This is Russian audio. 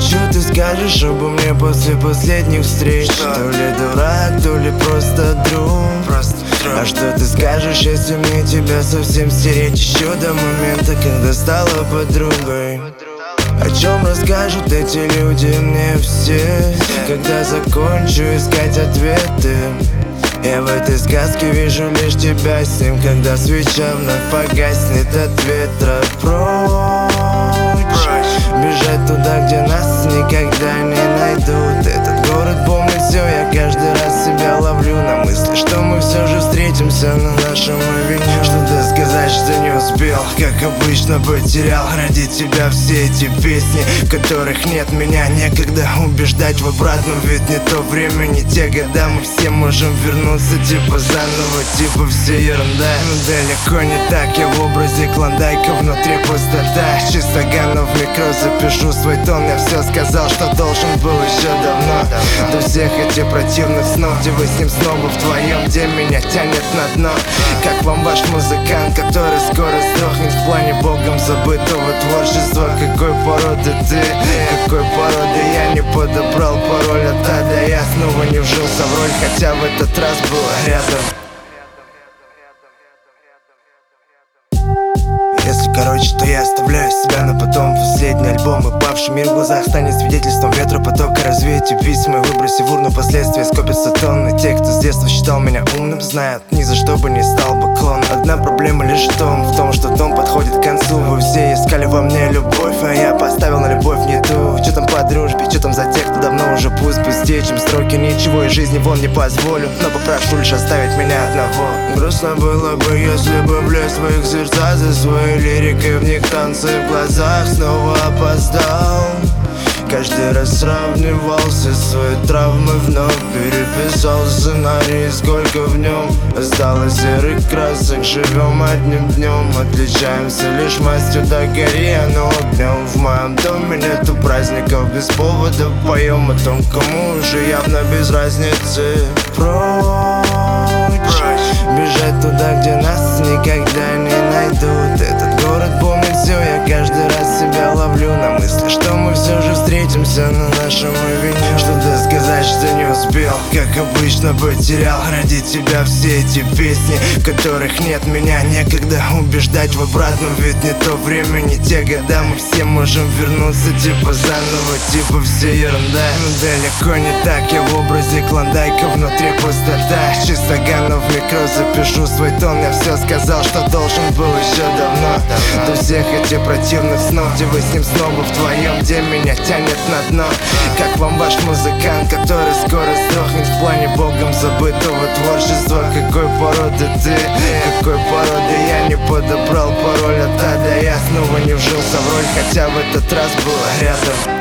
Что ты скажешь обо мне после последних встреч? То ли дурак, то ли просто друг. А что ты скажешь, если мне тебя совсем стереть? Еще до момента, когда стала подругой. О чем расскажут эти люди мне все, когда закончу искать ответы? Я в этой сказке вижу лишь тебя с ним, когда свеча вновь погаснет от ветра. Прочь, бежать туда, где нас никогда не найдут. Этот город помнит все, я каждый раз себя ловлю на мысли, что мы все же встретимся на нашем авеню. Что-то сказать, что не успел, как обычно потерял ради тебя все эти песни, в которых нет меня. Некогда убеждать в обратном, ведь не то время, не те года. Мы все можем вернуться типа заново, типа все ерунда. Но далеко не так, я в образе Клондайка, внутри пустота. Чистоганов в микро запишу свой тон. Я все сказал, что должен был еще давно. До всех этих противных снов, где вы с ним снова вдвоем, где меня тянет на дно. Как вам ваш музыкант, который скоро сдохнет в плане богом забытого творчества? Какой породы ты? Какой породы я не подобрал пароль от ада? Я снова не вжился в роль, хотя в этот раз было рядом. Если короче, то я оставляю себя на потом. Последний альбом, и павший мир в глазах станет свидетельством ветра потока. Развейте письма и выброси в урну, последствия скопятся тонны. Те, кто с детства считал меня умным, знают, ни за что бы не стал бы клон. Одна проблема лишь в том, что дом подходит к концу. Вы все искали во мне любовь, а я поставил на любовь не ту. Че там по дружбе, че там за тех, кто давно уже пусть быстрее, чем строки. Ничего из жизни вон не позволю, но попрошу лишь оставить меня одного. Грустно было бы, если бы влез в их сердца за свои лирикой, в них танцы в глазах снова опоздал. Каждый раз сравнивал все свои травмы, вновь переписал сценарий, сколько в нем осталось серых красок. Живем одним днем, отличаемся лишь мастью, да гори оно огнем. В моем доме нету праздников без повода, поем о том, кому уже явно без разницы. Прочь, бежать туда, где нас никогда не найдут. Этот город помнит все, я каждый раз себя ловлю на мысли, что мы все же встретимся на нашем авеню. Что-то сказать, что не успел, как обычно потерял ради тебя все эти песни, в которых нет меня. Некогда убеждать в обратном, ведь не то время, не те года. Мы все можем вернуться типа заново, типа все ерунда. Но далеко не так, я в образе Клондайка, внутри пустота. Чистоганов в микро запишу свой тон. Я все сказал, что должен был еще давно. До всех этих противных снов, где вы с ним снова вдвоем, где меня тянет на дно. Как вам ваш музыкант, который скоро сдохнет в плане богом забытого творчества? Какой породы ты? Какой породы я не подобрал пароль от ада? Я снова не вжился в роль, хотя в этот раз было рядом.